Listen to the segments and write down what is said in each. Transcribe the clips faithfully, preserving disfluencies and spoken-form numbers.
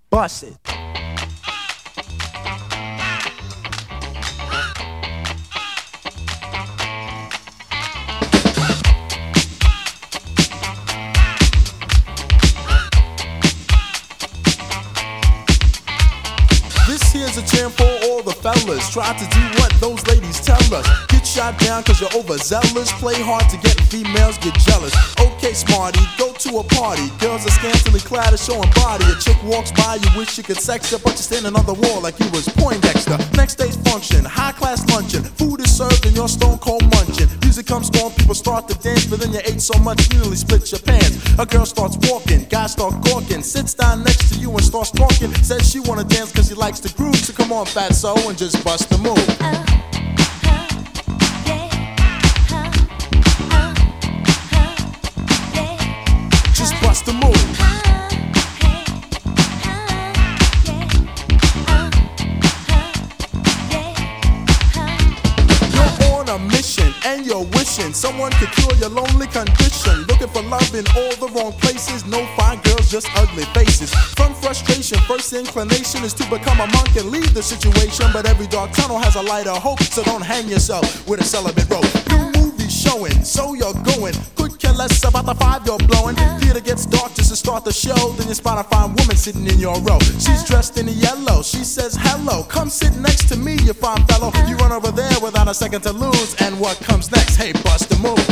Bust it. This here's a jam for all the fellas. Try to do what those ladies tell us. Get shot down cause you're overzealous. Play hard to get females, get jealous. Okay, smarty, go to a party. Girls are scantily clad and showing body. A chick walks by, you wish you could sex her, but you're standing on the wall like you was Poindexter. Next day's function, high class luncheon. Food is served and you're stone cold munching. Music comes on, people start to dance, but then you ate so much you nearly split your pants. A girl starts walking, guys start gawking. Sits down next to you and starts talking. Says she wanna dance cause she likes the groove. So come on, fatso, and just bust the move. Uh. Bust the move. You're on a mission and you're wishing someone could cure your lonely condition. Looking for love in all the wrong places. No fine girls, just ugly faces. From frustration, first inclination is to become a monk and leave the situation. But every dark tunnel has a light of hope, so don't hang yourself with a celibate rope. New movies showing, so you're going. Could care less about the five you're blowing. Theater gets dark just to start the show. Then you spot a fine woman sitting in your row. She's dressed in yellow. She says hello. Come sit next to me, you fine fellow. You run over there without a second to lose. And what comes next? Hey, bust the move.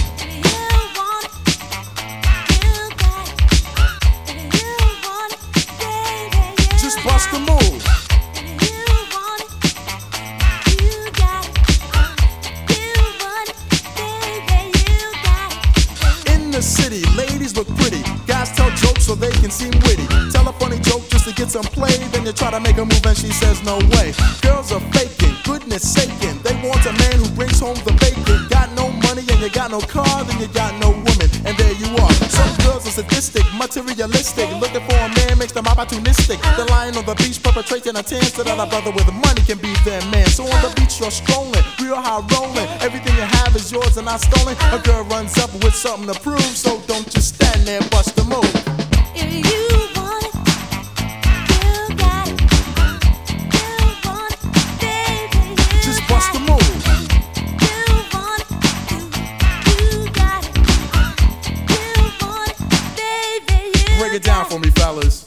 Just bust the move. City, ladies look pretty. Guys tell jokes so they can seem witty. Tell a funny joke just to get some play. Then you try to make a move and she says no way. Girls are faking, goodness saking. They want a man who brings home the bacon. Got no money and you got no car, then you got no woman, and there you are. Some girls are sadistic, materialistic. Looking for a man makes them opportunistic. They're lying on the beach perpetrating a tan so that a brother with money can be their man. So on the beach you're strolling, real high rolling. Everything you have is yours and not stolen. A girl runs up with something to prove. So don't just stand there, bust the move. If you want it, you got it. You want it, baby, you just bust the move. You want it, you, you got it. You want it, baby, you break it down for me, fellas.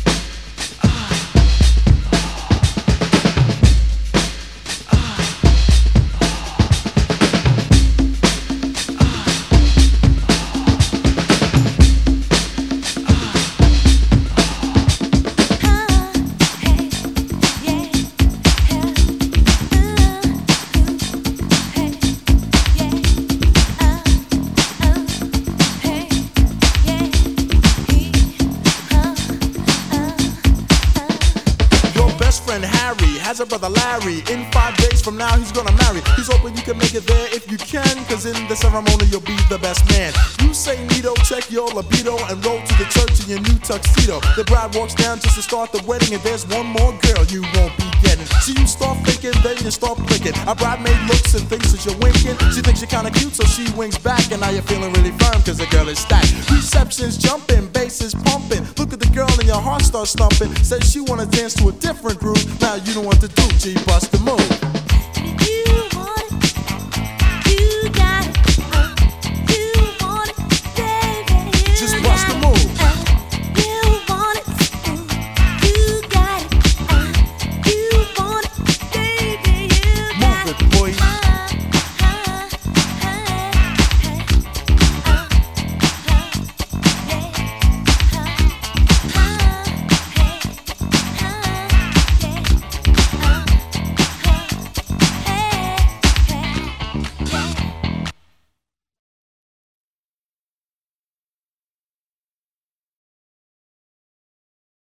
Harry has a brother Larry. In five days from now he's gonna marry. He's hoping you can make it there if you can, cause in the ceremony you'll be the best man. You say neato, check your libido, and roll to the church in your new tuxedo. The bride walks down just to start the wedding, and there's one more girl you won't be getting. So you start thinking, then you start clicking. A bridesmaid looks and thinks that you're winking. She thinks you're kinda cute, so she winks back, and now you're feeling really firm cause the girl is stacked. Reception's jumping, bass is pumping. Look at the girl and your heart starts thumping. Says she wanna dance to a different groove. Now you know what to do, G, bust the move.